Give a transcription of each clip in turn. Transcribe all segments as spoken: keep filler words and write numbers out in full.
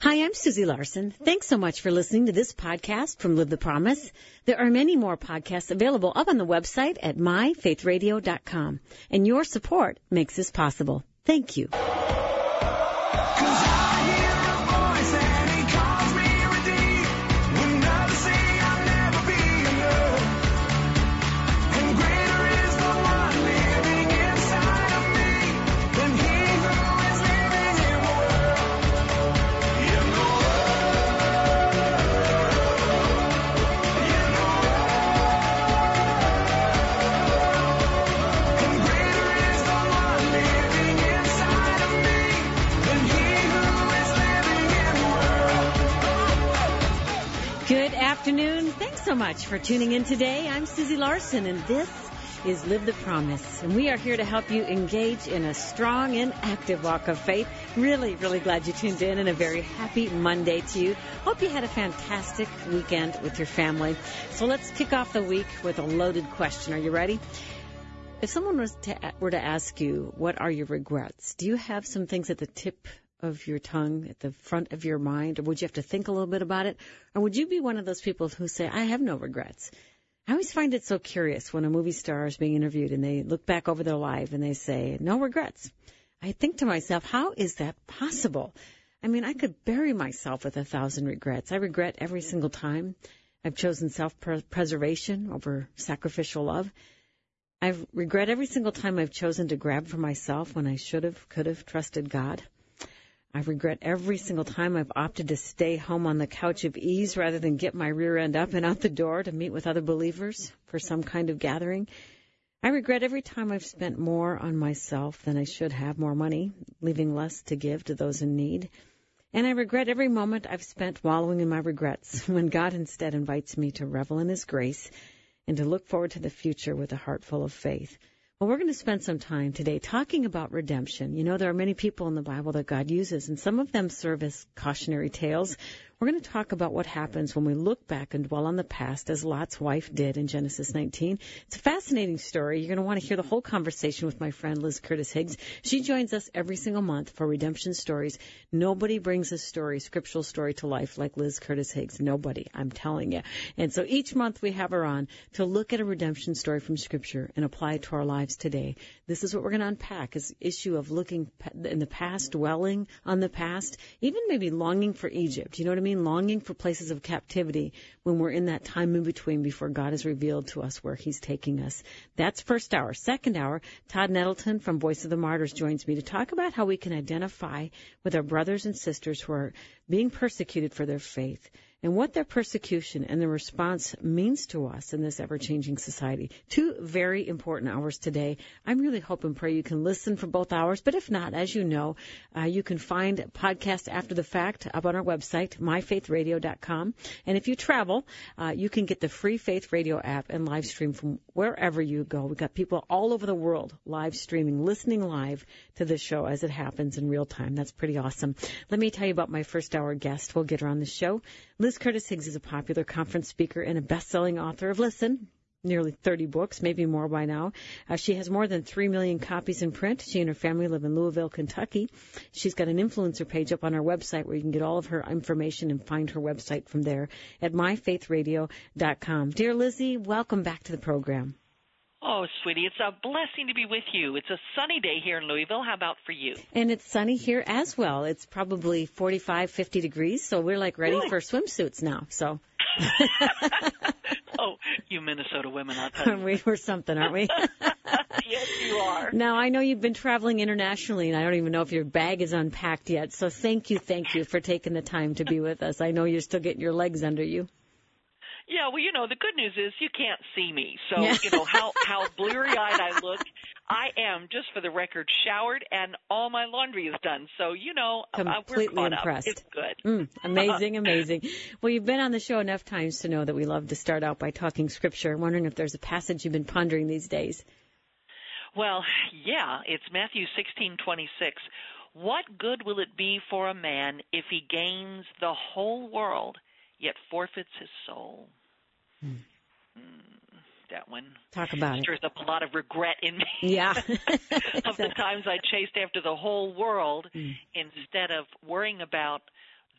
Hi, I'm Susie Larson. Thanks so much for listening to this podcast from Live the Promise. There are many more podcasts available up on the website at my faith radio dot com. And your support makes this possible. Thank you. Good afternoon. Thanks so much for tuning in today. I'm Susie Larson, and this is Live the Promise. And we are here to help you engage in a strong and active walk of faith. Really, really glad you tuned in, and a very happy Monday to you. Hope you had a fantastic weekend with your family. So let's kick off the week with a loaded question. Are you ready? If someone was to, were to ask you, what are your regrets? Do you have some things at the tip of your tongue, at the front of your mind, or would you have to think a little bit about it? Or would you be one of those people who say, I have no regrets? I always find it so curious when a movie star is being interviewed and they look back over their life and they say, no regrets. I think to myself, how is that possible? I mean, I could bury myself with a thousand regrets. I regret every single time I've chosen self-preservation over sacrificial love. I regret every single time I've chosen to grab for myself when I should have, could have trusted God. I regret every single time I've opted to stay home on the couch of ease rather than get my rear end up and out the door to meet with other believers for some kind of gathering. I regret every time I've spent more on myself than I should have, more money, leaving less to give to those in need. And I regret every moment I've spent wallowing in my regrets when God instead invites me to revel in His grace and to look forward to the future with a heart full of faith. Well, we're going to spend some time today talking about redemption. You know, there are many people in the Bible that God uses, and some of them serve as cautionary tales. We're going to talk about what happens when we look back and dwell on the past, as Lot's wife did in Genesis nineteen. It's a fascinating story. You're going to want to hear the whole conversation with my friend Liz Curtis Higgs. She joins us every single month for Redemption Stories. Nobody brings a story, scriptural story, to life like Liz Curtis Higgs. Nobody, I'm telling you. And so each month we have her on to look at a redemption story from Scripture and apply it to our lives today. This is what we're going to unpack, is the issue of looking in the past, dwelling on the past, even maybe longing for Egypt. You know what I mean? Longing for places of captivity when we're in that time in between before God has revealed to us where He's taking us. That's first hour. Second hour, Todd Nettleton from Voice of the Martyrs joins me to talk about how we can identify with our brothers and sisters who are being persecuted for their faith, and what their persecution and the response means to us in this ever-changing society. Two very important hours today. I'm really hope and pray you can listen for both hours, but if not, as you know, uh, you can find podcasts after the fact up on our website, my faith radio dot com. And if you travel, uh, you can get the free Faith Radio app and live stream from wherever you go. We've got people all over the world live streaming, listening live to the show as it happens in real time. That's pretty awesome. Let me tell you about my first hour guest. We'll get her on the show. Liz Curtis Higgs is a popular conference speaker and a best-selling author of, listen, nearly thirty books, maybe more by now. Uh, she has more than three million copies in print. She and her family live in Louisville, Kentucky. She's got an influencer page up on her website where you can get all of her information and find her website from there at my faith radio dot com. Dear Lizzie, welcome back to the program. Oh, sweetie, it's a blessing to be with you. It's a sunny day here in Louisville. How about for you? And it's sunny here as well. It's probably forty-five, fifty degrees, so we're like ready really? for swimsuits now. So. Oh, you Minnesota women, I'll tell you. we were something, aren't we? Yes, you are. Now, I know you've been traveling internationally, and I don't even know if your bag is unpacked yet. So thank you, thank you for taking the time to be with us. I know you're still getting your legs under you. Yeah, well, you know, the good news is you can't see me. So, yeah. you know, how, how bleary-eyed I look. I am, just for the record, showered, and all my laundry is done. So, you know, completely we're caught impressed. Up. It's good. Mm, amazing, amazing. Well, you've been on the show enough times to know that we love to start out by talking Scripture. I'm wondering if there's a passage you've been pondering these days. Well, yeah, it's Matthew sixteen twenty-six. What good will it be for a man if he gains the whole world, yet forfeits his soul? Hmm. Mm, that one Talk about stirs it. up a lot of regret in me. Yeah. Of the times I chased after the whole world mm. instead of worrying about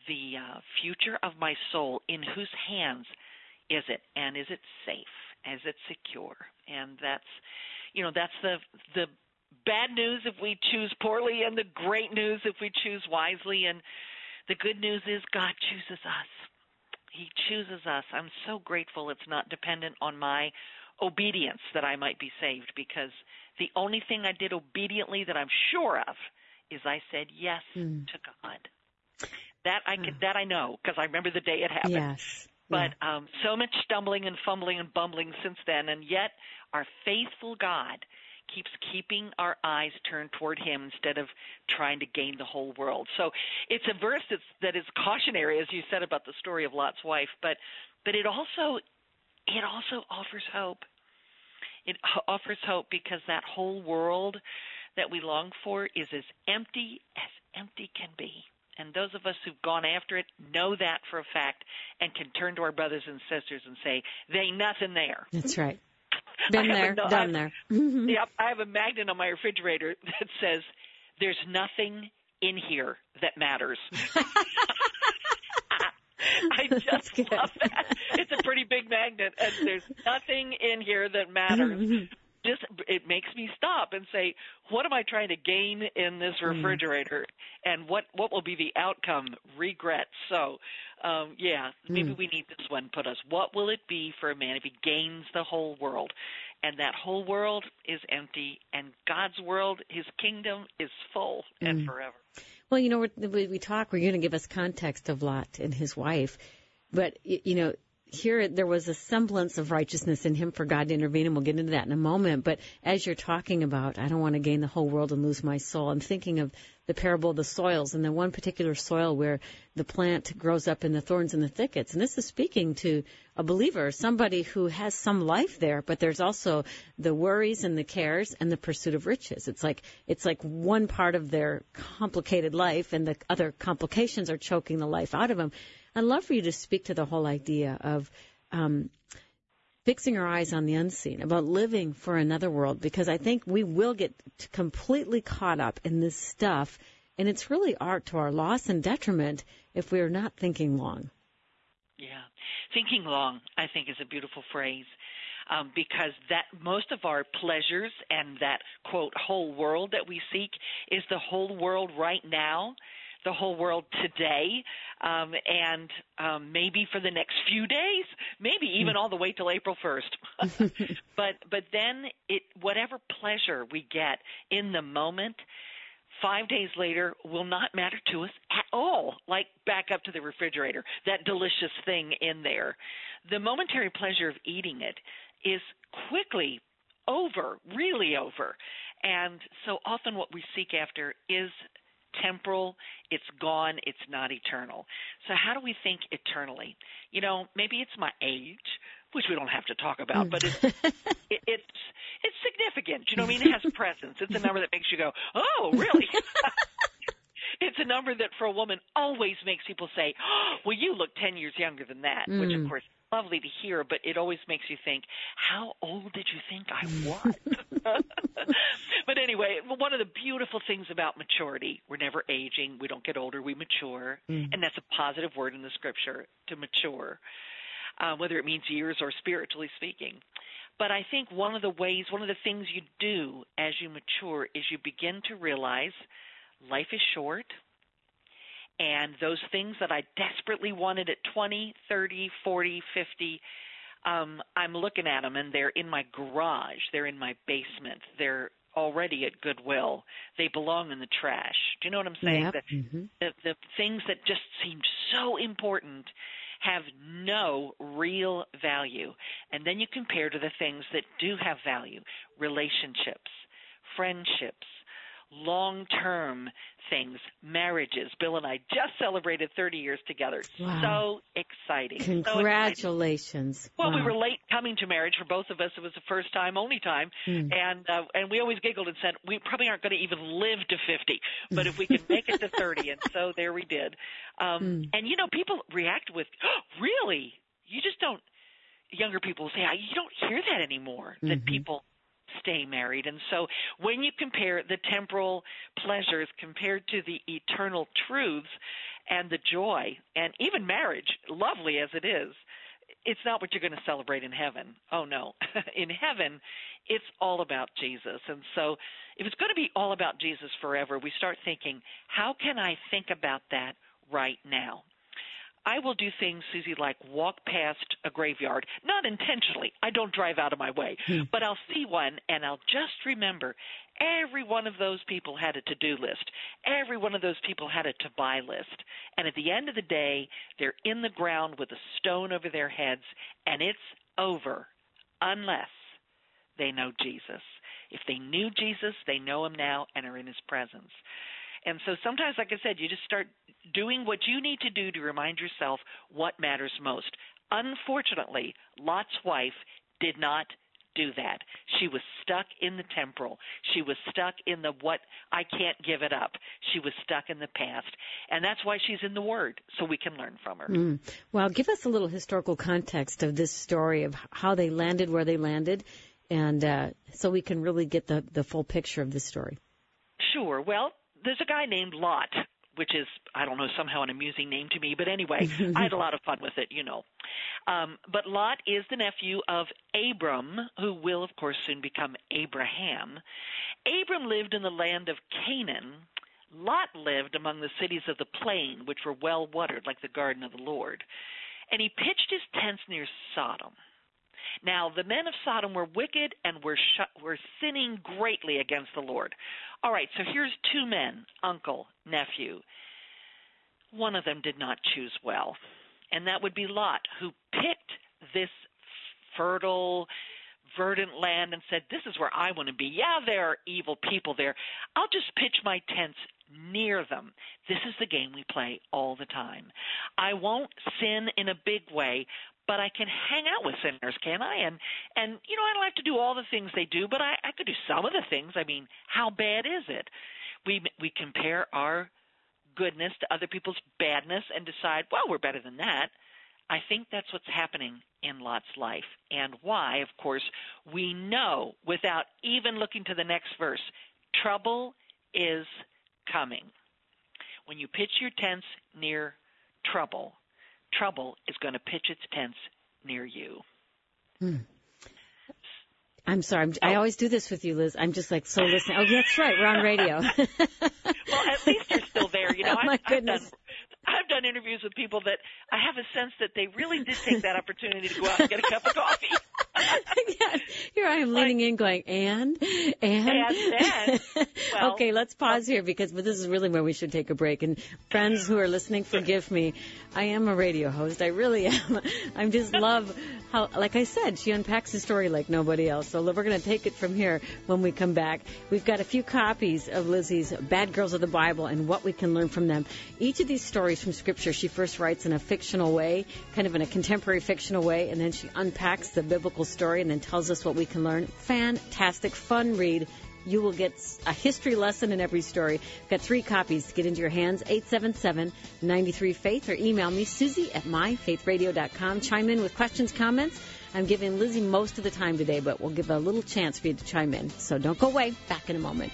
the uh, future of my soul, in whose hands is it, and is it safe? Is it secure? And that's, you know, that's the the bad news if we choose poorly, and the great news if we choose wisely. And the good news is God chooses us. He chooses us. I'm so grateful it's not dependent on my obedience that I might be saved, because the only thing I did obediently that I'm sure of is I said yes mm. to God. That I could, that I know, because I remember the day it happened. Yes. But yeah. um, so much stumbling and fumbling and bumbling since then, and yet our faithful God keeps keeping our eyes turned toward him instead of trying to gain the whole world. So it's a verse that's, that is cautionary, as you said about the story of Lot's wife, but but it also it also offers hope. It offers hope because that whole world that we long for is as empty as empty can be. And those of us who've gone after it know that for a fact and can turn to our brothers and sisters and say, there ain't nothing there. That's right. Been there, a, done there. Mm-hmm. Yeah, I have a magnet on my refrigerator that says, there's nothing in here that matters. I just love that. It's a pretty big magnet, and there's nothing in here that matters. Mm-hmm. Just, it makes me stop and say, what am I trying to gain in this refrigerator, mm. and what, what will be the outcome? Regret. So, um, yeah, maybe mm. we need this one put us. What will it be for a man if he gains the whole world? And that whole world is empty, and God's world, his kingdom, is full mm. and forever. Well, you know, we, we talk, we're going to give us context of Lot and his wife, but, you know, here there was a semblance of righteousness in him for God to intervene, and we'll get into that in a moment. But as you're talking about, I don't want to gain the whole world and lose my soul, I'm thinking of the parable of the soils, and the one particular soil where the plant grows up in the thorns and the thickets. And this is speaking to a believer, somebody who has some life there, but there's also the worries and the cares and the pursuit of riches. It's like it's like one part of their complicated life, and the other complications are choking the life out of them. I'd love for you to speak to the whole idea of um, fixing our eyes on the unseen, about living for another world, because I think we will get completely caught up in this stuff, and it's really art to our loss and detriment if we are not thinking long. Yeah. Thinking long, I think, is a beautiful phrase, um, because that most of our pleasures and that, quote, whole world that we seek is the whole world right now, the whole world today, um, and um, maybe for the next few days, maybe even all the way till April first. but but then it whatever pleasure we get in the moment, five days later will not matter to us at all, like back up to the refrigerator, that delicious thing in there. The momentary pleasure of eating it is quickly over, really over. And so often what we seek after is temporal, it's gone, it's not eternal. So how do we think eternally? You know, maybe it's my age, which we don't have to talk about, but it's it, it's it's significant. You know what I mean? It has presence. It's a number that makes you go, oh, really? It's a number that for a woman always makes people say, oh, well, you look ten years younger than that, mm. which, of course, is lovely to hear, but it always makes you think, how old did you think I was? But anyway, one of the beautiful things about maturity, we're never aging. We don't get older. We mature. Mm. And that's a positive word in the Scripture, to mature, uh, whether it means years or spiritually speaking. But I think one of the ways, one of the things you do as you mature is you begin to realize life is short, and those things that I desperately wanted at twenty, thirty, forty, fifty, um, I'm looking at them, and they're in my garage. They're in my basement. They're already at Goodwill. They belong in the trash. Do you know what I'm saying? Yep. The, mm-hmm. the, the things that just seem so important have no real value. And then you compare to the things that do have value, relationships, friendships, long-term things, marriages. Bill and I just celebrated thirty years together. Wow. So exciting. Congratulations. So exciting. Well, wow. we were late coming to marriage for both of us. It was the first time, only time. Mm. And uh, and we always giggled and said, we probably aren't going to even live to fifty, but if we can make it to thirty. And so there we did. Um, mm. And, you know, people react with, oh, really? You just don't, younger people say, you don't hear that anymore, mm-hmm. that people stay married. And so when you compare the temporal pleasures compared to the eternal truths and the joy, and even marriage, lovely as it is, it's not what you're going to celebrate in heaven. Oh, no. In heaven, it's all about Jesus. And so if it's going to be all about Jesus forever, we start thinking, how can I think about that right now? I will do things, Susie, like walk past a graveyard, not intentionally. I don't drive out of my way, hmm. but I'll see one, and I'll just remember every one of those people had a to-do list. Every one of those people had a to-buy list. And at the end of the day, they're in the ground with a stone over their heads, and it's over unless they know Jesus. If they knew Jesus, they know him now and are in his presence. And so sometimes, like I said, you just start doing what you need to do to remind yourself what matters most. Unfortunately, Lot's wife did not do that. She was stuck in the temporal. She was stuck in the what, I can't give it up. She was stuck in the past. And that's why she's in the Word, so we can learn from her. Mm. Well, give us a little historical context of this story of how they landed where they landed, and uh, so we can really get the, the full picture of this story. Sure. Well, there's a guy named Lot, which is, I don't know, somehow an amusing name to me. But anyway, I had a lot of fun with it, you know. Um, but Lot is the nephew of Abram, who will, of course, soon become Abraham. Abram lived in the land of Canaan. Lot lived among the cities of the plain, which were well watered, like the garden of the Lord. And he pitched his tents near Sodom. Now, the men of Sodom were wicked and were sh- were sinning greatly against the Lord. All right, so here's two men, uncle, nephew. One of them did not choose well, and that would be Lot, who picked this fertile, verdant land and said, this is where I want to be. Yeah, there are evil people there. I'll just pitch my tents near them. This is the game we play all the time. I won't sin in a big way, but I can hang out with sinners, can I? And, and you know, I don't have to do all the things they do, but I, I could do some of the things. I mean, how bad is it? We we compare our goodness to other people's badness and decide, well, we're better than that. I think that's what's happening in Lot's life, and why, of course, we know without even looking to the next verse, trouble is coming. When you pitch your tents near trouble, trouble is going to pitch its tents near you. Hmm. I'm sorry. I'm, I always do this with you, Liz. I'm just like so listening. Oh, that's right. We're on radio. Well, at least you're still there. You know, oh, my I've, goodness. I've done, I've done interviews with people that I have a sense that they really did take that opportunity to go out and get a cup of coffee. Yeah, here I am leaning like, in going, and? And? And then. Well, okay, let's pause here because but this is really where we should take a break. And friends who are listening, forgive me. I am a radio host. I really am. I just love how, like I said, she unpacks the story like nobody else. So we're going to take it from here when we come back. We've got a few copies of Lizzie's Bad Girls of the Bible and what we can learn from them. Each of these stories from Scripture she first writes in a fictional way, kind of in a contemporary fictional way, and then she unpacks the biblical story and then tells us what we can learn. Fantastic, fun read. You will get a history lesson in every story. I've got three copies to get into your hands, eight seven seven, nine three, faith, or email me, Susie at my faith radio dot com. Chime in with questions, comments. I'm giving Lizzie most of the time today, but we'll give a little chance for you to chime in. So don't go away. Back in a moment.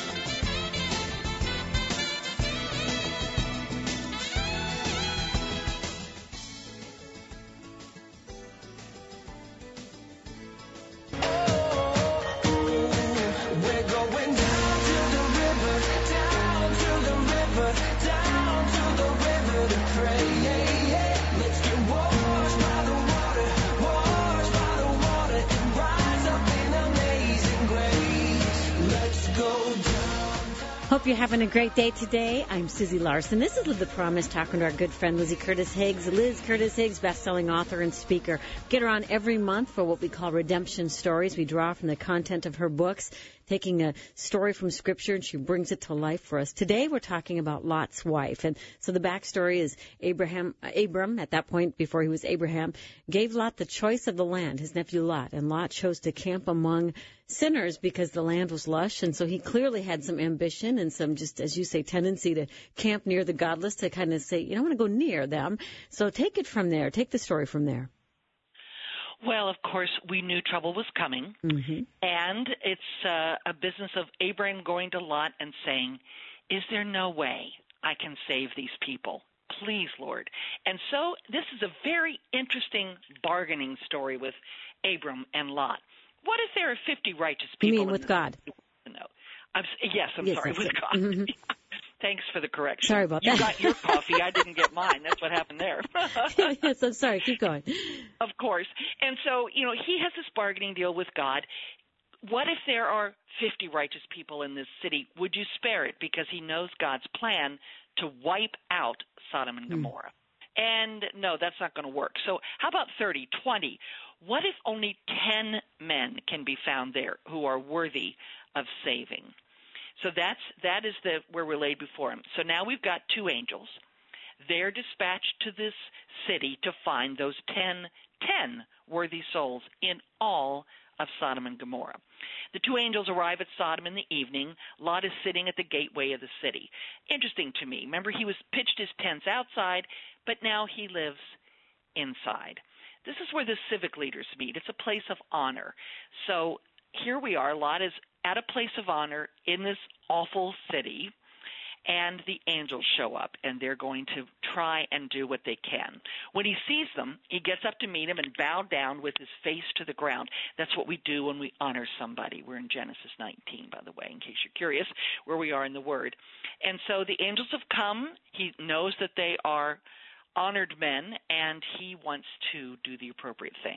Hope you're having a great day today. I'm Susie Larson. This is Live the Promise, talking to our good friend Lizzie Curtis Higgs. Liz Curtis Higgs, best-selling author and speaker. Get her on every month for what we call redemption stories. We draw from the content of her books, taking a story from Scripture, and she brings it to life for us. Today we're talking about Lot's wife. And so the backstory is Abraham, Abram, at that point before he was Abraham, gave Lot the choice of the land, his nephew Lot. And Lot chose to camp among sinners because the land was lush. And so he clearly had some ambition and some, just as you say, tendency to camp near the godless, to kind of say, you know, I want to go near them. So take it from there. Take the story from there. Well, of course, we knew trouble was coming, Mm-hmm. and it's uh, a business of Abraham going to Lot and saying, is there no way I can save these people? Please, Lord. And so this is a very interesting bargaining story with Abram and Lot. What if there are fifty righteous people? You mean in with this God? No. I'm, yes, I'm Yes, sorry, that's with it. God. Mm-hmm. Thanks for the correction. Sorry about you that. You got your coffee. I didn't get mine. That's what happened there. Yes, I'm sorry. Keep going. Of course. And so, you know, he has this bargaining deal with God. What if there are fifty righteous people in this city? Would you spare it? Because he knows God's plan to wipe out Sodom and Gomorrah. Mm. And no, that's not going to work. So how about thirty, twenty? What if only ten men can be found there who are worthy of saving? So that's that is the where we're laid before him. So now we've got two angels. They're dispatched to this city to find those ten, ten worthy souls in all of Sodom and Gomorrah. The two angels arrive at Sodom in the evening. Lot is sitting at the gateway of the city. Interesting to me. Remember, he was pitched his tents outside, but now he lives inside. This is where the civic leaders meet. It's a place of honor. So here we are. Lot is at a place of honor in this awful city, and the angels show up, and they're going to try and do what they can. When he sees them, he gets up to meet them and bow down with his face to the ground. That's what we do when we honor somebody. We're in Genesis nineteen, by the way, in case you're curious where we are in the Word. And so the angels have come. He knows that they are honored men, and he wants to do the appropriate thing.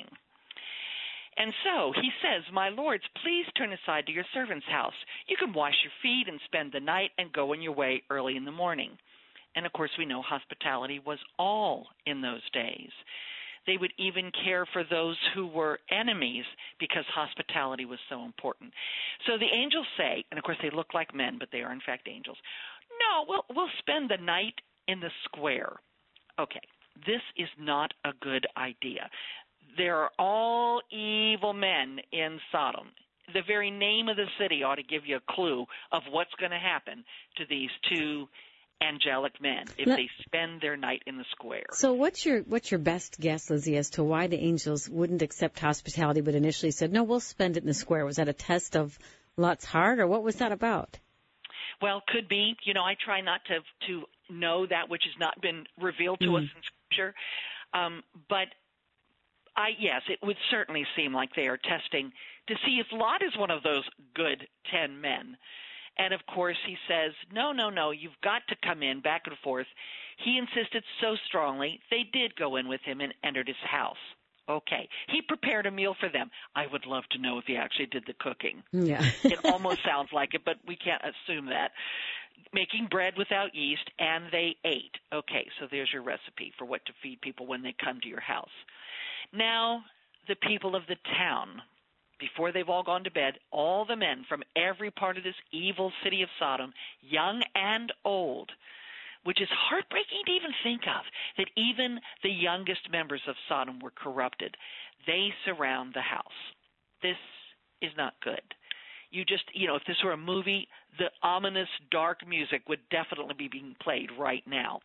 And so he says, my lords, please turn aside to your servant's house. You can wash your feet and spend the night and go on your way early in the morning. And, of course, we know hospitality was all in those days. They would even care for those who were enemies because hospitality was so important. So the angels say, and, of course, they look like men, but they are, in fact, angels, no, we'll, we'll spend the night in the square. Okay, this is not a good idea. There are all evil men in Sodom. The very name of the city ought to give you a clue of what's going to happen to these two angelic men if Let, they spend their night in the square. So what's your what's your best guess, Lizzie, as to why the angels wouldn't accept hospitality but initially said, no, we'll spend it in the square? Was that a test of Lot's heart, or what was that about? Well, could be. You know, I try not to to know that which has not been revealed to mm. us in Scripture. Um, but I, yes, it would certainly seem like they are testing to see if Lot is one of those good ten men. And, of course, he says, no, no, no, you've got to come in back and forth. He insisted so strongly, they did go in with him and entered his house. Okay. He prepared a meal for them. I would love to know if he actually did the cooking. Yeah. It almost sounds like it, but we can't assume that. Making bread without yeast, and they ate. Okay, so there's your recipe for what to feed people when they come to your house. Now, the people of the town, before they've all gone to bed, all the men from every part of this evil city of Sodom, young and old, which is heartbreaking to even think of, that even the youngest members of Sodom were corrupted. They surround the house. This is not good. You just, you know, if this were a movie, the ominous, dark music would definitely be being played right now.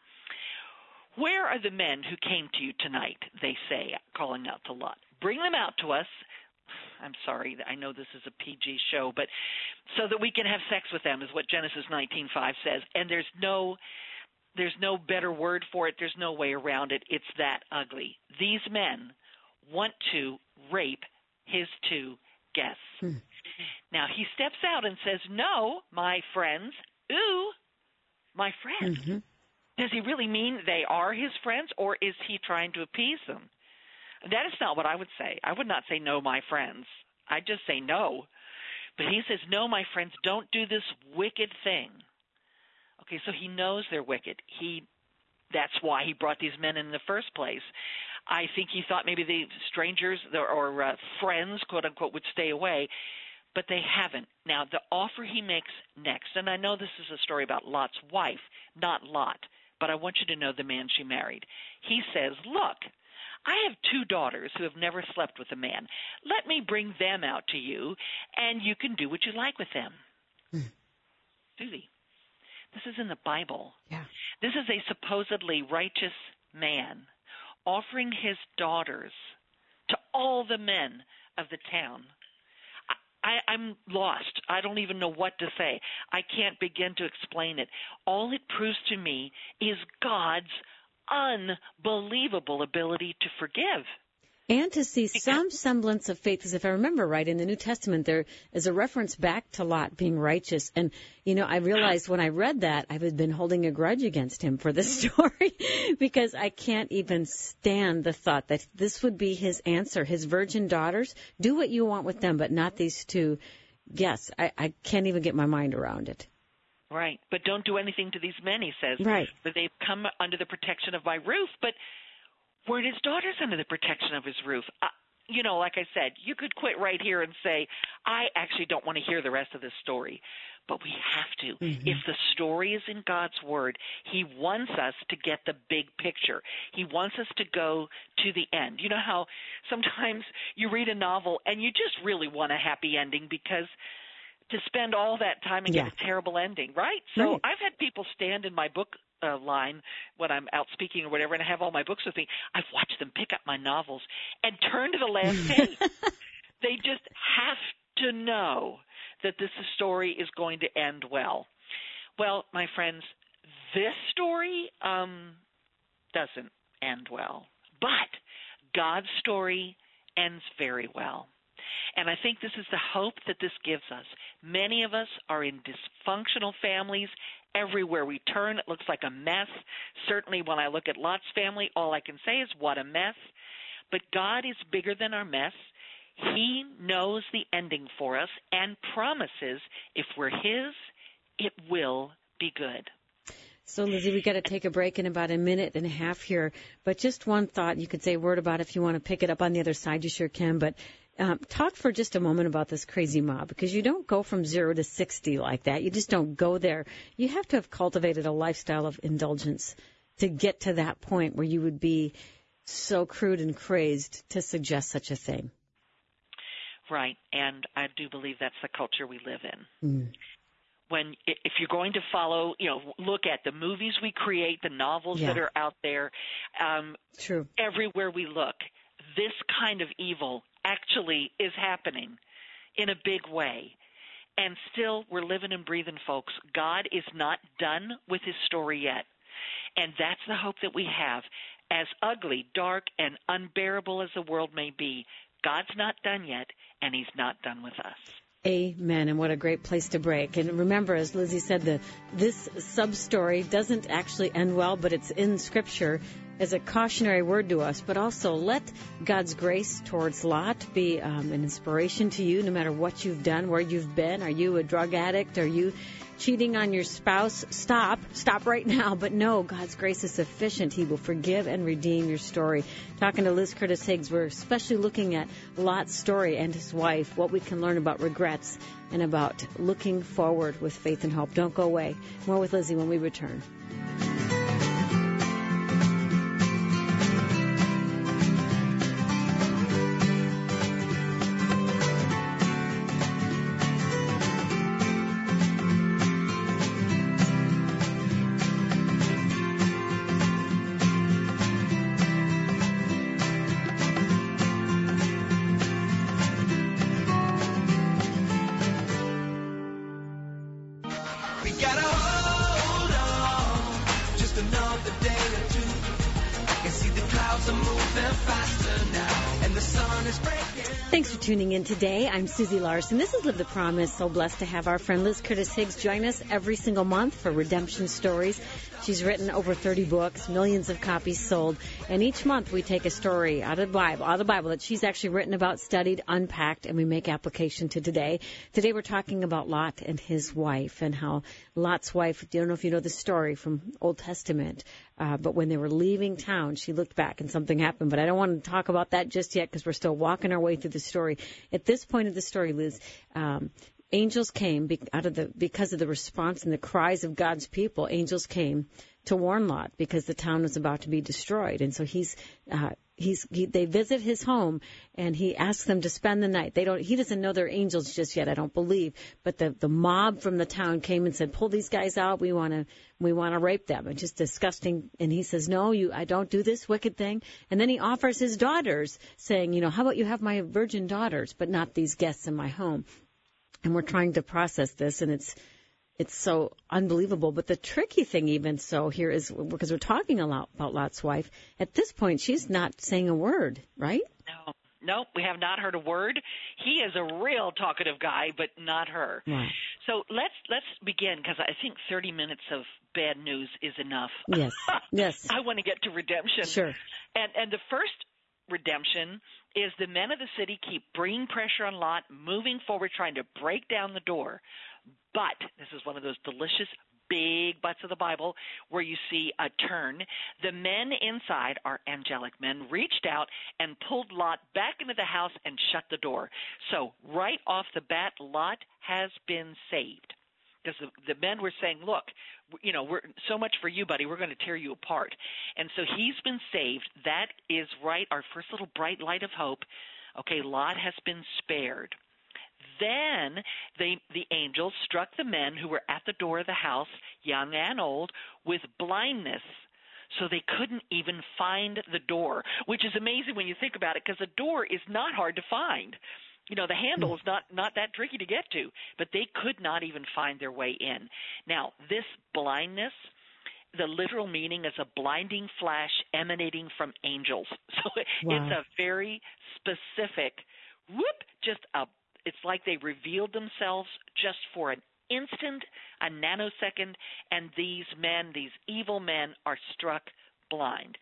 Where are the men who came to you tonight, they say, calling out to Lot. Bring them out to us. I'm sorry, I know this is a P G show, but so that we can have sex with them is what Genesis nineteen five says. And there's no there's no better word for it. There's no way around it. It's that ugly. These men want to rape his two guests. Hmm. Now, he steps out and says, no, my friends. Ooh, my friends. Mm-hmm. Does he really mean they are his friends, or is he trying to appease them? That is not what I would say. I would not say, no, my friends. I'd just say no. But he says, no, my friends, don't do this wicked thing. Okay, so he knows they're wicked. He, that's why he brought these men in the first place. I think he thought maybe the strangers or uh, friends, quote unquote, would stay away, but they haven't. Now, the offer he makes next, and I know this is a story about Lot's wife, not Lot, but I want you to know the man she married. He says, look, I have two daughters who have never slept with a man. Let me bring them out to you, and you can do what you like with them. Mm. Susie, this is in the Bible. Yeah. This is a supposedly righteous man offering his daughters to all the men of the town. I, I'm lost. I don't even know what to say. I can't begin to explain it. All it proves to me is God's unbelievable ability to forgive. And to see some semblance of faith, because if I remember right, in the New Testament, there is a reference back to Lot being righteous. And, you know, I realized when I read that, I had been holding a grudge against him for this story because I can't even stand the thought that this would be his answer. His virgin daughters, do what you want with them, but not these two. Yes, I, I can't even get my mind around it. Right. But don't do anything to these men, he says. Right. That they've come under the protection of my roof. But weren't his daughters under the protection of his roof? Uh, you know, like I said, you could quit right here and say, I actually don't want to hear the rest of this story. But we have to. Mm-hmm. If the story is in God's Word, He wants us to get the big picture. He wants us to go to the end. You know how sometimes you read a novel and you just really want a happy ending because to spend all that time and yeah. get a terrible ending, right? So right. I've had people stand in my book uh, line when I'm out speaking or whatever, and I have all my books with me. I've watched them pick up my novels and turn to the last page. They just have to know that this story is going to end well. Well, my friends, this story um, doesn't end well, but God's story ends very well. And I think this is the hope that this gives us. Many of us are in dysfunctional families. Everywhere we turn, it looks like a mess. Certainly when I look at Lot's family, all I can say is, what a mess. But God is bigger than our mess. He knows the ending for us and promises if we're His, it will be good. So, Lizzie, we've got to take a break in about a minute and a half here. But just one thought you could say a word about if you want to pick it up on the other side, you sure can. But um, talk for just a moment about this crazy mob, because you don't go from zero to sixty like that. You just don't go there. You have to have cultivated a lifestyle of indulgence to get to that point where you would be so crude and crazed to suggest such a thing. Right, and I do believe that's the culture we live in. Mm. When, if you're going to follow, you know, look at the movies we create, the novels yeah. that are out there, um, True. everywhere we look, this kind of evil actually is happening in a big way. And still, we're living and breathing, folks. God is not done with His story yet. And that's the hope that we have. As ugly, dark, and unbearable as the world may be, God's not done yet, and He's not done with us. Amen, and what a great place to break. And remember, as Lizzie said, the this sub-story doesn't actually end well, but it's in Scripture as a cautionary word to us. But also, let God's grace towards Lot be um, an inspiration to you, no matter what you've done, where you've been. Are you a drug addict? Are you cheating on your spouse? Stop. Stop right now. But no, God's grace is sufficient. He will forgive and redeem your story. Talking to Liz Curtis Higgs, we're especially looking at Lot's story and his wife, what we can learn about regrets and about looking forward with faith and hope. Don't go away. More with Lizzie when we return. Thanks for tuning in today. I'm Susie Larson. This is Live the Promise. So blessed to have our friend Liz Curtis Higgs join us every single month for Redemption Stories. She's written over thirty books, millions of copies sold, and each month we take a story out of the Bible, out of the Bible that she's actually written about, studied, unpacked, and we make application to today. Today we're talking about Lot and his wife, and how Lot's wife, I don't know if you know the story from Old Testament, uh, but when they were leaving town, she looked back and something happened. But I don't want to talk about that just yet because we're still walking our way through the story. At this point of the story, Liz, um, angels came be- out of the because of the response and the cries of God's people. Angels came to warn Lot because the town was about to be destroyed. And so he's, uh, he's, he, they visit his home and he asks them to spend the night. They don't, he doesn't know they're angels just yet, I don't believe. But the, the mob from the town came and said, pull these guys out. We want to, we want to rape them. It's just disgusting. And he says, no, you, I don't do this wicked thing. And then he offers his daughters saying, you know, how about you have my virgin daughters, but not these guests in my home. And we're trying to process this and it's, It's so unbelievable. But the tricky thing even so here is, because we're talking a lot about Lot's wife, at this point she's not saying a word, right? No, no, we have not heard a word. He is a real talkative guy, but not her. Right. So let's let's begin, because I think thirty minutes of bad news is enough. Yes, yes. I want to get to redemption. Sure. And and the first redemption is the men of the city keep bringing pressure on Lot, moving forward, trying to break down the door. But this is one of those delicious big butts of the Bible where you see a turn. The men inside, our angelic men, reached out and pulled Lot back into the house and shut the door. So right off the bat, Lot has been saved. Because the, the men were saying, look, you know, we're so much for you, buddy. We're going to tear you apart. And so he's been saved. That is right, our first little bright light of hope. Okay, Lot has been spared. Then they, the angels struck the men who were at the door of the house, young and old, with blindness. So they couldn't even find the door, which is amazing when you think about it, because a door is not hard to find. You know, the handle is not, not that tricky to get to, but they could not even find their way in. Now, this blindness, the literal meaning is a blinding flash emanating from angels. So wow. It's a very specific, whoop, just a it's like they revealed themselves just for an instant, a nanosecond, and these men, these evil men, are struck blind.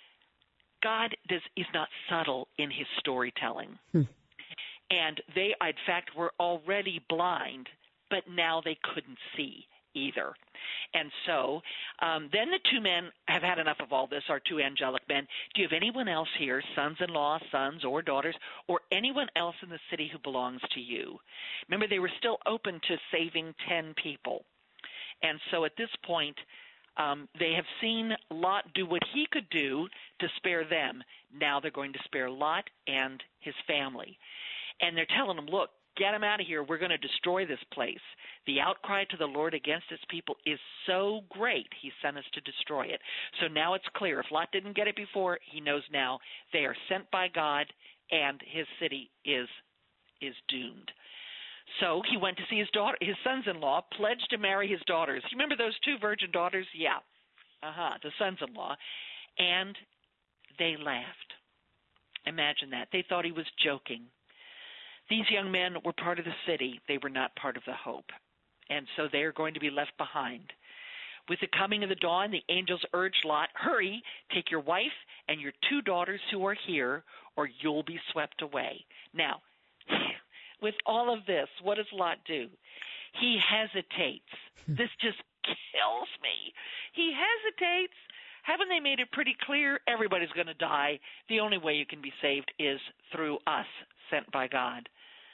God does, is not subtle in his storytelling. Hmm. And they, in fact, were already blind, but now they couldn't see either. And so um, then the two men have had enough of all this, our two angelic men. Do you have anyone else here, sons-in-law, sons or daughters, or anyone else in the city who belongs to you? Remember, they were still open to saving ten people. And so at this point, um, they have seen Lot do what he could do to spare them. Now they're going to spare Lot and his family. And they're telling them, look, get him out of here. We're going to destroy this place. The outcry to the Lord against his people is so great, he sent us to destroy it. So now it's clear. If Lot didn't get it before, he knows now they are sent by God, and his city is is doomed. So he went to see his daughter, his sons-in-law, pledged to marry his daughters. You remember those two virgin daughters? Yeah. Uh-huh, the sons-in-law. And they laughed. Imagine that. They thought he was joking. These young men were part of the city. They were not part of the hope. And so they are going to be left behind. With the coming of the dawn, the angels urged Lot, hurry, take your wife and your two daughters who are here, or you'll be swept away. Now, with all of this, what does Lot do? He hesitates. This just kills me. He hesitates. Haven't they made it pretty clear? Everybody's going to die. The only way you can be saved is through us, sent by God.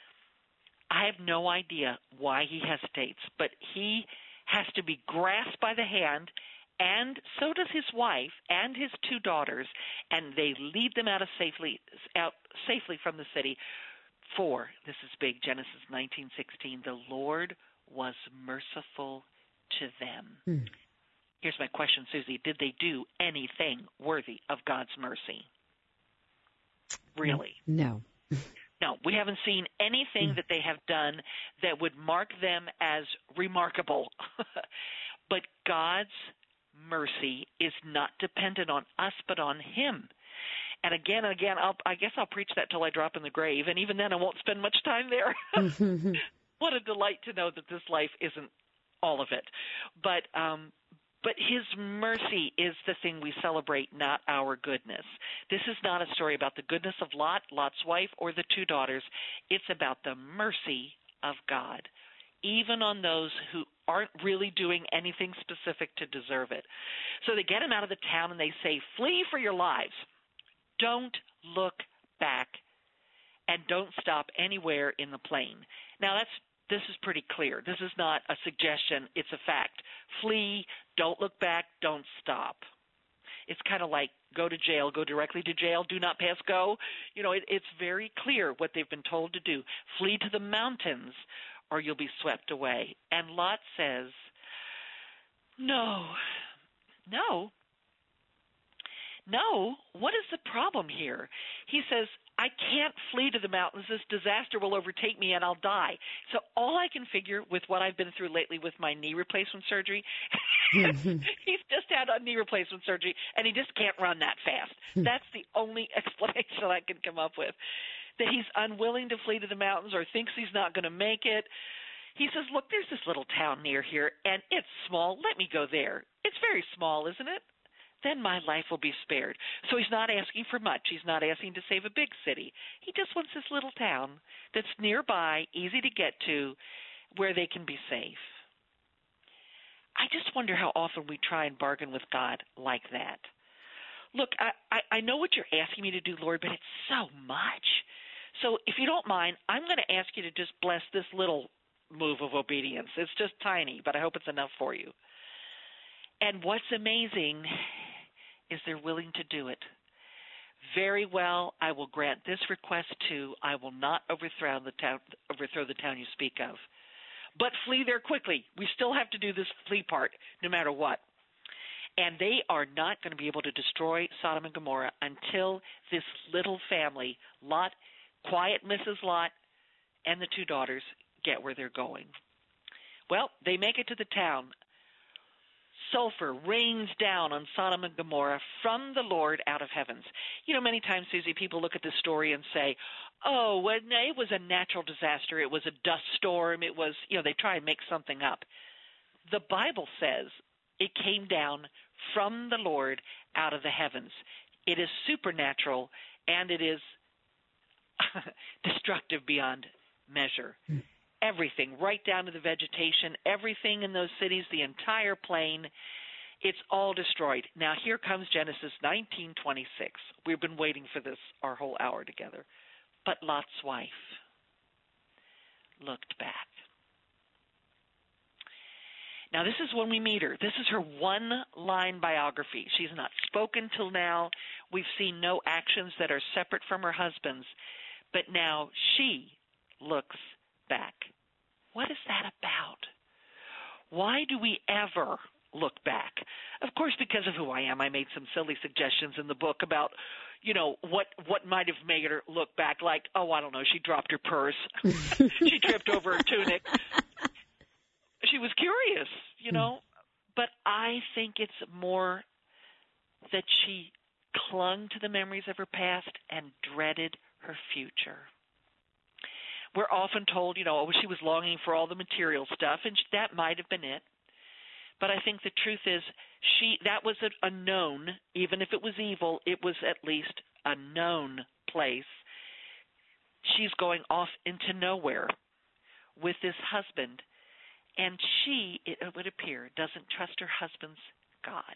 I have no idea why he hesitates, but he has to be grasped by the hand, and so does his wife and his two daughters, and they lead them out of safely out safely from the city. For, this is big, Genesis nineteen sixteen, the Lord was merciful to them. Hmm. Here's my question, Susie. Did they do anything worthy of God's mercy? Really? No. No, we haven't seen anything that they have done that would mark them as remarkable. But God's mercy is not dependent on us, but on him. And again and again, I'll, I guess I'll preach that till I drop in the grave, and even then I won't spend much time there. What a delight to know that this life isn't all of it. But um, but his mercy is the thing we celebrate, not our goodness. This is not a story about the goodness of Lot, Lot's wife, or the two daughters. It's about the mercy of God, even on those who aren't really doing anything specific to deserve it. So they get him out of the town and they say, flee for your lives. Don't look back, and don't stop anywhere in the plain. Now, that's this is pretty clear. This is not a suggestion. It's a fact. Flee. Don't look back. Don't stop. It's kind of like go to jail, go directly to jail, do not pass go. You know, it, it's very clear what they've been told to do. Flee to the mountains or you'll be swept away. And Lot says, no, no, no. What is the problem here? He says, I can't flee to the mountains. This disaster will overtake me and I'll die. So all I can figure with what I've been through lately with my knee replacement surgery, he's just had a knee replacement surgery and he just can't run that fast. That's the only explanation I can come up with, that he's unwilling to flee to the mountains or thinks he's not going to make it. He says, look, there's this little town near here and it's small. Let me go there. It's very small, isn't it? Then my life will be spared. So he's not asking for much. He's not asking to save a big city. He just wants this little town that's nearby, easy to get to, where they can be safe. I just wonder how often we try and bargain with God like that. Look, I, I, I know what you're asking me to do, Lord, but it's so much. So if you don't mind, I'm going to ask you to just bless this little move of obedience. It's just tiny, but I hope it's enough for you. And what's amazing is they're willing to do it. Very well, I will grant this request too. I will not overthrow the town, overthrow the town you speak of. But flee there quickly. We still have to do this flee part no matter what. And they are not going to be able to destroy Sodom and Gomorrah until this little family, Lot, quiet Missus Lot, and the two daughters get where they're going. Well, they make it to the town. Sulfur rains down on Sodom and Gomorrah from the Lord out of heavens. You know, many times, Susie, people look at this story and say, oh, well, it was a natural disaster. It was a dust storm. It was, you know, they try and make something up. The Bible says it came down from the Lord out of the heavens. It is supernatural, and it is destructive beyond measure. Hmm. Everything, right down to the vegetation, everything in those cities, the entire plain, it's all destroyed. Now, here comes Genesis nineteen twenty-six. We've been waiting for this our whole hour together. But Lot's wife looked back. Now, this is when we meet her. This is her one-line biography. She's not spoken till now. We've seen no actions that are separate from her husband's. But now she looks back. What is that about? Why do we ever look back? Of course, because of who I am, I made some silly suggestions in the book about, you know, what what might have made her look back, like, oh, I don't know, she dropped her purse. She tripped over her tunic. She was curious, you know. But I think it's more that she clung to the memories of her past and dreaded her future. We're often told, you know, oh, she was longing for all the material stuff, and that might have been it. But I think the truth is she that was a, a known, even if it was evil, it was at least a known place. She's going off into nowhere with this husband, and she, it would appear, doesn't trust her husband's God.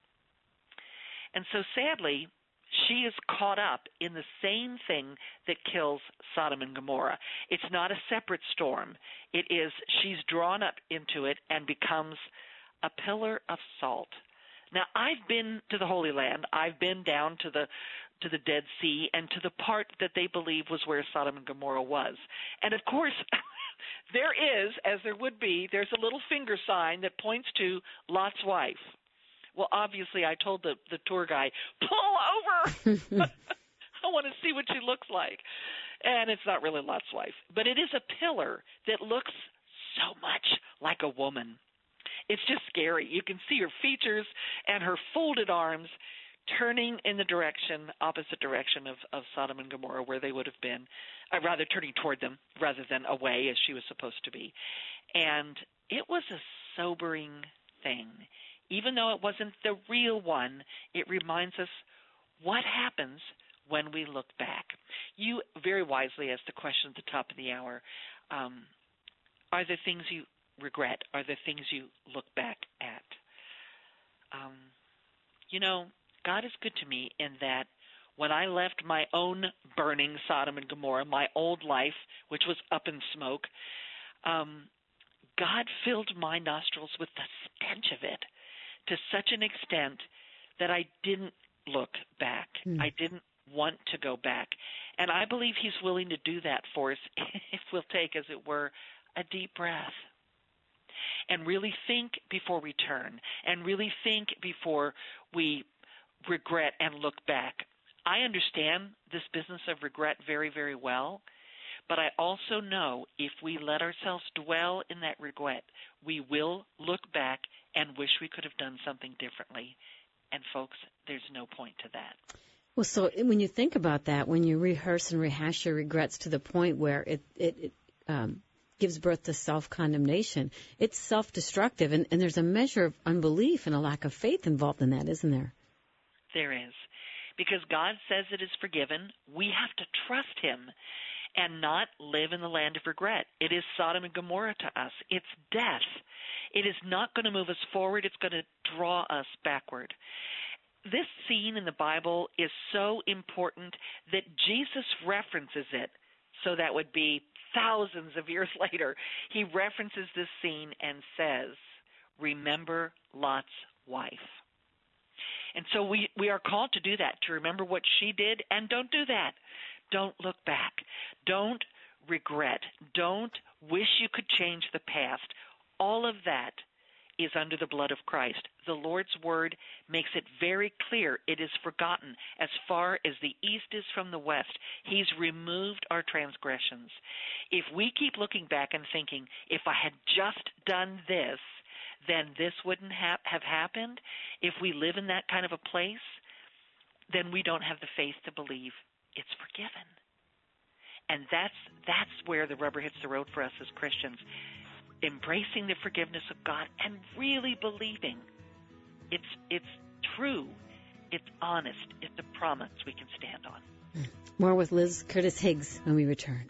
And so sadly, she is caught up in the same thing that kills Sodom and Gomorrah. It's not a separate storm. It is she's drawn up into it and becomes a pillar of salt. Now, I've been to the Holy Land. I've been down to the to the Dead Sea and to the part that they believe was where Sodom and Gomorrah was. And, of course, there is, as there would be, there's a little finger sign that points to Lot's wife. Well, obviously, I told the, the tour guy, pull over. I want to see what she looks like. And it's not really Lot's wife. But it is a pillar that looks so much like a woman. It's just scary. You can see her features and her folded arms turning in the direction, opposite direction of, of Sodom and Gomorrah, where they would have been, uh, rather turning toward them rather than away as she was supposed to be. And it was a sobering thing. Even though it wasn't the real one, it reminds us what happens when we look back. You very wisely asked the question at the top of the hour, um, are there things you regret? Are there things you look back at? Um, you know, God is good to me in that when I left my own burning Sodom and Gomorrah, my old life, which was up in smoke, um, God filled my nostrils with the stench of it to such an extent that I didn't look back. Mm. I didn't want to go back. And I believe he's willing to do that for us if we'll take, as it were, a deep breath and really think before we turn and really think before we regret and look back. I understand this business of regret very, very well, but I also know if we let ourselves dwell in that regret, we will look back and wish we could have done something differently. And folks, there's no point to that. Well, so when you think about that, when you rehearse and rehash your regrets to the point where it, it, it um, gives birth to self-condemnation, it's self-destructive, and, and there's a measure of unbelief and a lack of faith involved in that, isn't there? There is. Because God says it is forgiven, we have to trust him and not live in the land of regret. It is Sodom and Gomorrah to us. It's death. It is not going to move us forward. It's going to draw us backward. This scene in the Bible is so important that Jesus references it. So that would be thousands of years later. He references this scene and says, remember Lot's wife. And so we, we are called to do that, to remember what she did, and don't do that. Don't look back. Don't regret. Don't wish you could change the past. All of that is under the blood of Christ. The Lord's word makes it very clear it is forgotten as far as the east is from the west. He's removed our transgressions. If we keep looking back and thinking, if I had just done this, then this wouldn't ha- have happened. If we live in that kind of a place, then we don't have the faith to believe it's forgiven. And that's that's where the rubber hits the road for us as Christians, embracing the forgiveness of God and really believing it's it's true, it's honest, it's a promise we can stand on. More with Liz Curtis Higgs when we return.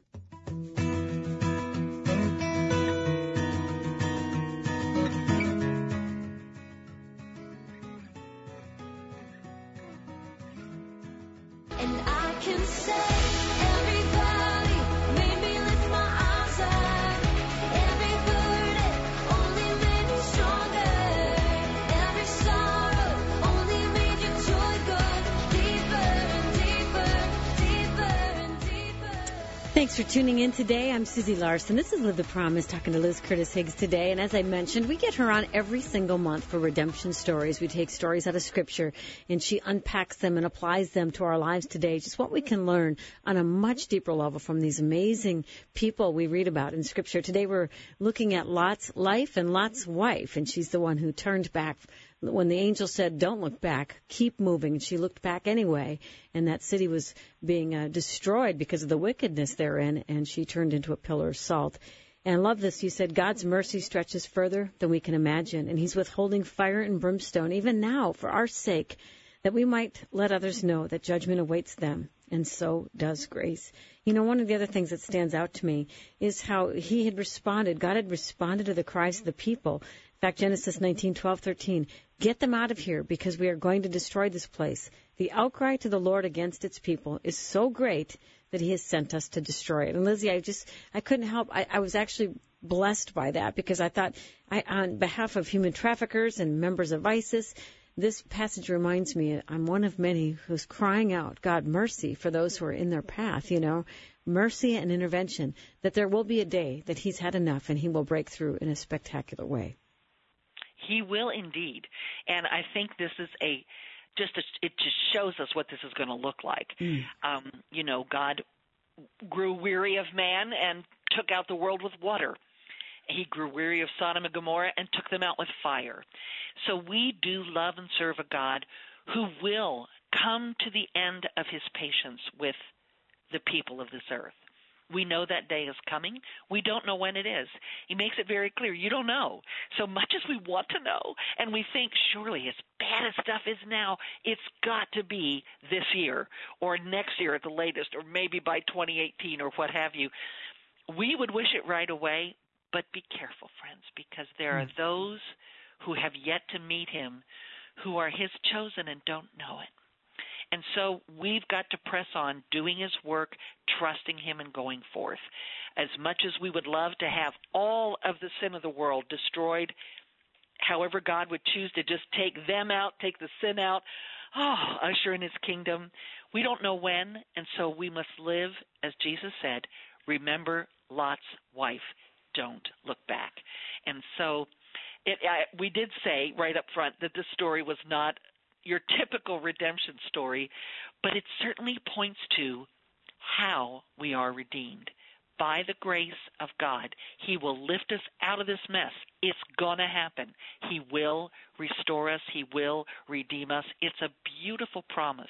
Thanks for tuning in today. I'm Susie Larson. This is Live the Promise, talking to Liz Curtis Higgs today. And as I mentioned, we get her on every single month for redemption stories. We take stories out of Scripture, and she unpacks them and applies them to our lives today. Just what we can learn on a much deeper level from these amazing people we read about in Scripture. Today we're looking at Lot's life and Lot's wife, and she's the one who turned back when the angel said, don't look back, keep moving. And she looked back anyway, and that city was being uh, destroyed because of the wickedness therein, and she turned into a pillar of salt. And I love this. You said God's mercy stretches further than we can imagine, and he's withholding fire and brimstone, even now, for our sake, that we might let others know that judgment awaits them, and so does grace. You know, one of the other things that stands out to me is how he had responded. God had responded to the cries of the people. In fact, Genesis nineteen, twelve, thirteen, get them out of here because we are going to destroy this place. The outcry to the Lord against its people is so great that he has sent us to destroy it. And Lizzie, I just, I couldn't help, I, I was actually blessed by that because I thought, I, on behalf of human traffickers and members of ISIS, this passage reminds me I'm one of many who's crying out, God, mercy for those who are in their path, you know, mercy and intervention, that there will be a day that he's had enough and he will break through in a spectacular way. He will indeed. And I think this is a, just a, it just shows us what this is going to look like. Mm. Um, you know, God grew weary of man and took out the world with water. He grew weary of Sodom and Gomorrah and took them out with fire. So we do love and serve a God who will come to the end of his patience with the people of this earth. We know that day is coming. We don't know when it is. He makes it very clear. You don't know. So much as we want to know, and we think, surely as bad as stuff is now, it's got to be this year or next year at the latest, or maybe by twenty eighteen or what have you. We would wish it right away, but be careful, friends, because there are those who have yet to meet him who are his chosen and don't know it. And so we've got to press on doing his work, trusting him and going forth. As much as we would love to have all of the sin of the world destroyed, however God would choose to just take them out, take the sin out, oh, usher in his kingdom, we don't know when, and so we must live, as Jesus said, remember Lot's wife, don't look back. And so it, I, we did say right up front that this story was not your typical redemption story, but it certainly points to how we are redeemed. By the grace of God, he will lift us out of this mess. It's going to happen. He will restore us. He will redeem us. It's a beautiful promise.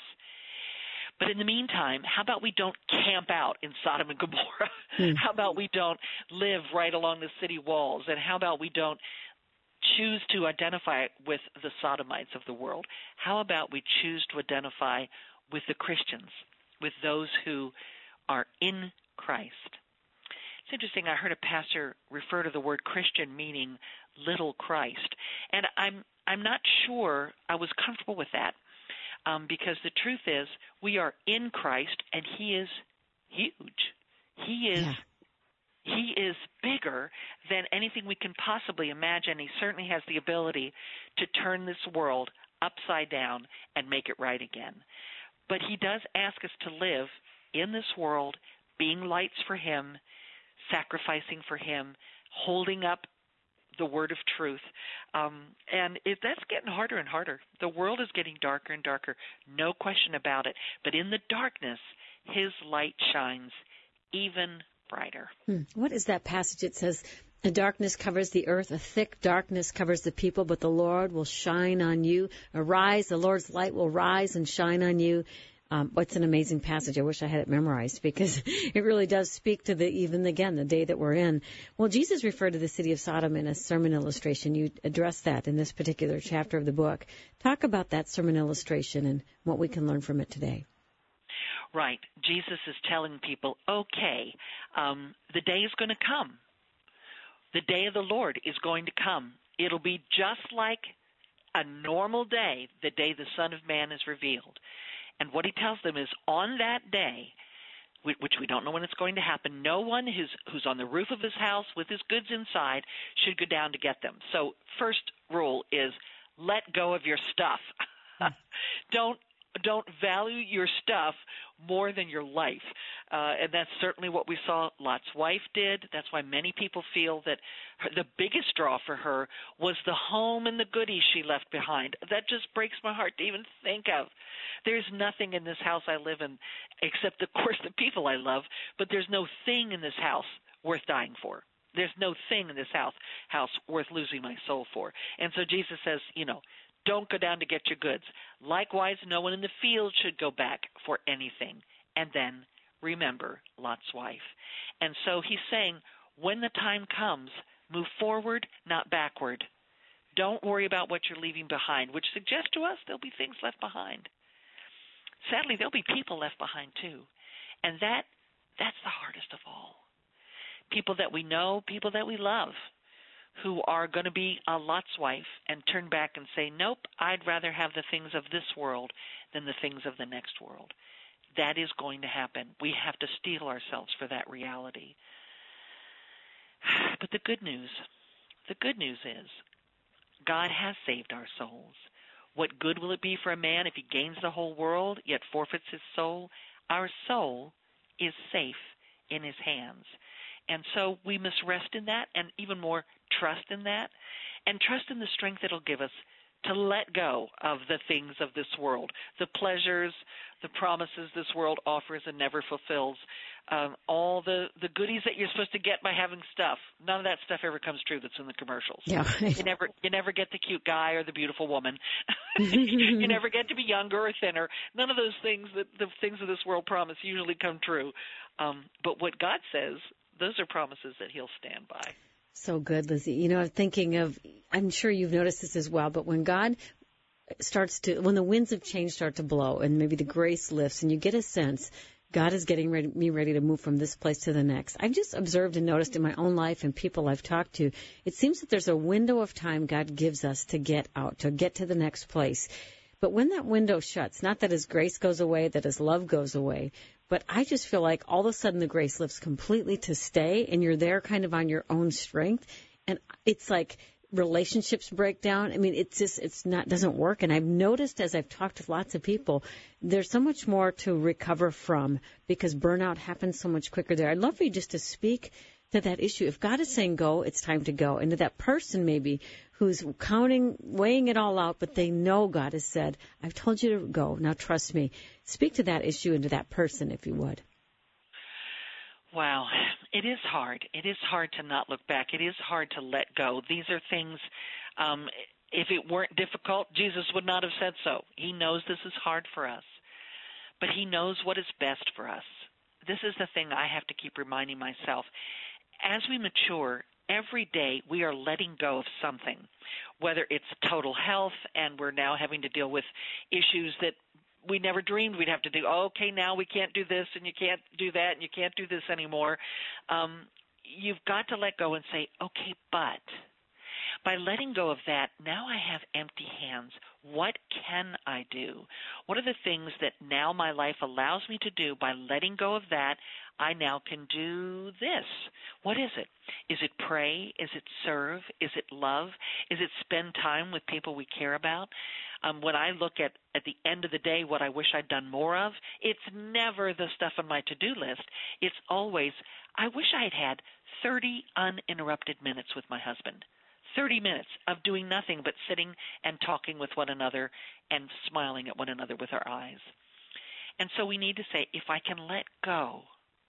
But in the meantime, how about we don't camp out in Sodom and Gomorrah? Mm. How about we don't live right along the city walls? And how about we don't choose to identify with the Sodomites of the world? How about we choose to identify with the Christians, with those who are in Christ? It's interesting, I heard a pastor refer to the word Christian meaning little Christ. And I'm I'm not sure I was comfortable with that, um, because the truth is we are in Christ, and he is huge. He is yeah. He is bigger than anything we can possibly imagine. He certainly has the ability to turn this world upside down and make it right again. But he does ask us to live in this world, being lights for him, sacrificing for him, holding up the word of truth. Um, and it, that's getting harder and harder. The world is getting darker and darker, no question about it. But in the darkness, his light shines even brighter. Hmm. What is that passage? It says, "A darkness covers the earth, a thick darkness covers the people, but the Lord will shine on you. Arise, the Lord's light will rise and shine on you." Um, what's an amazing passage. I wish I had it memorized, because it really does speak to the, even again, the day that we're in. Well, Jesus referred to the city of Sodom in a sermon illustration. You addressed that in this particular chapter of the book. Talk about that sermon illustration and what we can learn from it today. Right. Jesus is telling people, okay, um, the day is going to come. The day of the Lord is going to come. It'll be just like a normal day, the day the Son of Man is revealed. And what he tells them is, on that day, which we don't know when it's going to happen, no one who's, who's on the roof of his house with his goods inside should go down to get them. So first rule is let go of your stuff. Don't don't value your stuff more than your life. Uh, and that's certainly what we saw Lot's wife did. That's why many people feel that her, the biggest draw for her was the home and the goodies she left behind. That just breaks my heart to even think of. There's nothing in this house I live in except, of course, the people I love, but there's no thing in this house worth dying for. There's no thing in this house, house worth losing my soul for. And so Jesus says, you know, don't go down to get your goods. Likewise, no one in the field should go back for anything. And then remember Lot's wife. And so he's saying, when the time comes, move forward, not backward. Don't worry about what you're leaving behind, which suggests to us there'll be things left behind. Sadly, there'll be people left behind too. And that that's the hardest of all. People that we know, people that we love, who are going to be a Lot's wife and turn back and say, nope, I'd rather have the things of this world than the things of the next world. That is going to happen. We have to steel ourselves for that reality. But the good news, the good news is God has saved our souls. What good will it be for a man if he gains the whole world yet forfeits his soul? Our soul is safe in his hands. And so we must rest in that, and even more, trust in that, and trust in the strength it'll give us to let go of the things of this world, the pleasures, the promises this world offers and never fulfills, um, all the, the goodies that you're supposed to get by having stuff. None of that stuff ever comes true that's in the commercials. Yeah. you never you never get the cute guy or the beautiful woman. You never get to be younger or thinner. None of those things, that the things of this world promise, usually come true. Um, but what God says, those are promises that he'll stand by. So good, Lizzie. You know, I'm thinking of, I'm sure you've noticed this as well, but when God starts to, when the winds of change start to blow and maybe the grace lifts and you get a sense God is getting ready, me ready to move from this place to the next. I've just observed and noticed in my own life and people I've talked to, it seems that there's a window of time God gives us to get out, to get to the next place. But when that window shuts, not that his grace goes away, that his love goes away, But I just feel like all of a sudden the grace lifts completely to stay, and you're there kind of on your own strength. And it's like relationships break down. I mean, it's just, it's not, doesn't work. And I've noticed as I've talked to lots of people, there's so much more to recover from because burnout happens so much quicker there. I'd love for you just to speak to that issue. If God is saying go, it's time to go. And to that person maybe who's counting, weighing it all out, but they know God has said, I've told you to go. Now trust me. Speak to that issue and to that person, if you would. Wow. It is hard. It is hard to not look back. It is hard to let go. These are things, um, if it weren't difficult, Jesus would not have said so. He knows this is hard for us, but he knows what is best for us. This is the thing I have to keep reminding myself. As we mature, every day we are letting go of something, whether it's total health and we're now having to deal with issues that we never dreamed we'd have to do. Oh, okay, now we can't do this and you can't do that and you can't do this anymore. Um, you've got to let go and say, okay, but by letting go of that, now I have empty hands. What can I do? What are the things that now my life allows me to do? By letting go of that, I now can do this. What is it? Is it pray? Is it serve? Is it love? Is it spend time with people we care about? Um, when I look at, at the end of the day what I wish I'd done more of, it's never the stuff on my to-do list. It's always, I wish I'd had thirty uninterrupted minutes with my husband. thirty minutes of doing nothing but sitting and talking with one another and smiling at one another with our eyes. And so we need to say, if I can let go,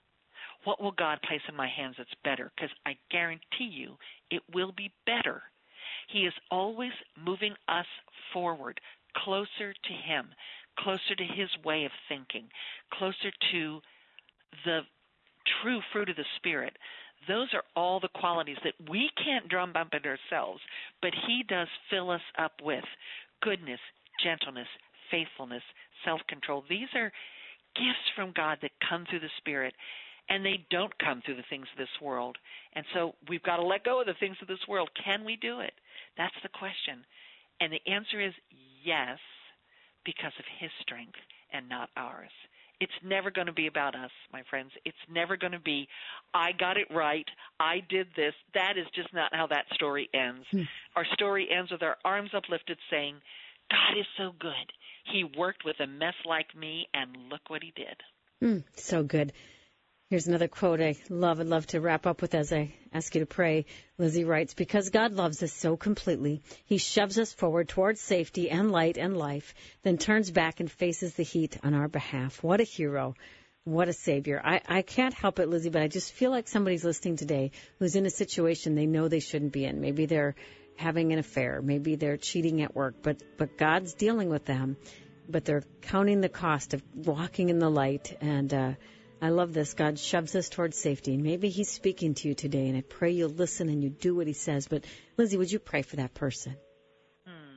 what will God place in my hands that's better? Because I guarantee you it will be better. He is always moving us forward, closer to him, closer to his way of thinking, closer to the true fruit of the Spirit. Those are all the qualities that we can't drum up in ourselves, but he does fill us up with goodness, gentleness, faithfulness, self-control. These are gifts from God that come through the Spirit, and they don't come through the things of this world. And so we've got to let go of the things of this world. Can we do it? That's the question. And the answer is yes, because of his strength and not ours. It's never going to be about us, my friends. It's never going to be, I got it right, I did this. That is just not how that story ends. Hmm. Our story ends with our arms uplifted saying, God is so good. He worked with a mess like me, and look what he did. Mm, so good. Here's another quote I love and love to wrap up with as I ask you to pray. Lizzie writes, because God loves us so completely, he shoves us forward towards safety and light and life, then turns back and faces the heat on our behalf. What a hero. What a savior. I, I can't help it, Lizzie, but I just feel like somebody's listening today who's in a situation they know they shouldn't be in. Maybe they're having an affair. Maybe they're cheating at work, but, but God's dealing with them. But they're counting the cost of walking in the light. And uh, I love this. God shoves us towards safety. Maybe he's speaking to you today, and I pray you'll listen and you do what he says. But, Lizzie, would you pray for that person? Hmm.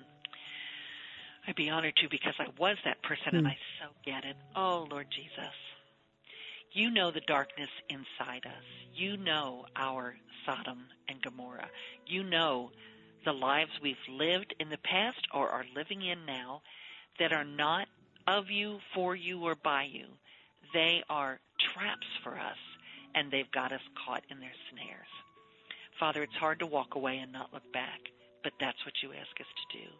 I'd be honored to, because I was that person, hmm. and I so get it. Oh, Lord Jesus. You know the darkness inside us. You know our Sodom and Gomorrah. You know the lives we've lived in the past or are living in now that are not of you, for you, or by you. They are traps for us, and they've got us caught in their snares. Father, it's hard to walk away and not look back, but that's what you ask us to do.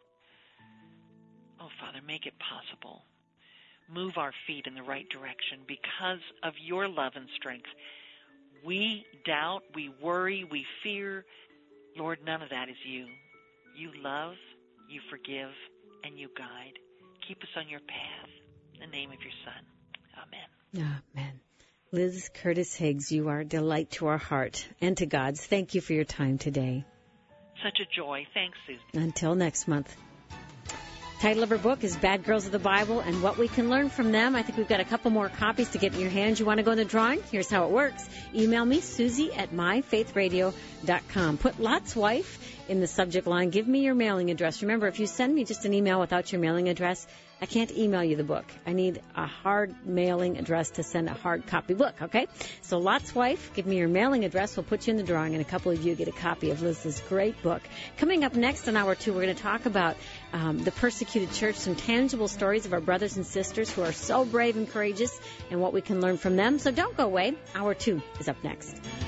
Oh, Father, make it possible. Move our feet in the right direction because of your love and strength. We doubt, we worry, we fear. Lord, none of that is you. You love, you forgive, and you guide. Keep us on your path. In the name of your Son. Amen. Amen. Liz Curtis Higgs, you are a delight to our heart and to God's. Thank you for your time today. Such a joy. Thanks, Susan. Until next month. Title of her book is Bad Girls of the Bible and What We Can Learn from Them. I think we've got a couple more copies to get in your hands. You want to go in the drawing? Here's how it works. Email me, Susie at my faith radio dot com. Put Lot's Wife in the subject line. Give me your mailing address. Remember, if you send me just an email without your mailing address, I can't email you the book. I need a hard mailing address to send a hard copy book, okay? So Lot's Wife, give me your mailing address. We'll put you in the drawing, and a couple of you get a copy of Liz's great book. Coming up next in hour two, we're going to talk about um, the persecuted church, some tangible stories of our brothers and sisters who are so brave and courageous, and what we can learn from them. So don't go away. Hour two is up next.